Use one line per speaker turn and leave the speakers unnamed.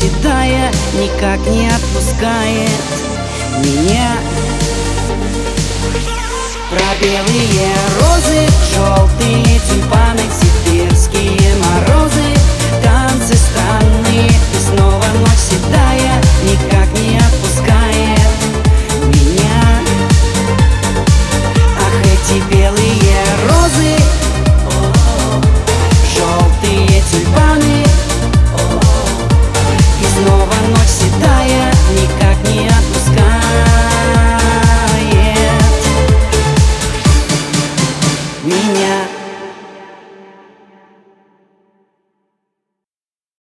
седая никак не отпускает меня. Про белые розы, желтые тюльпаны, сибирские морозы, танцы странные, и снова ночь седая никак не отпускает меня. Ах, эти белые розы, желтые тюльпаны, и снова ночь седая никак не отпускает меня.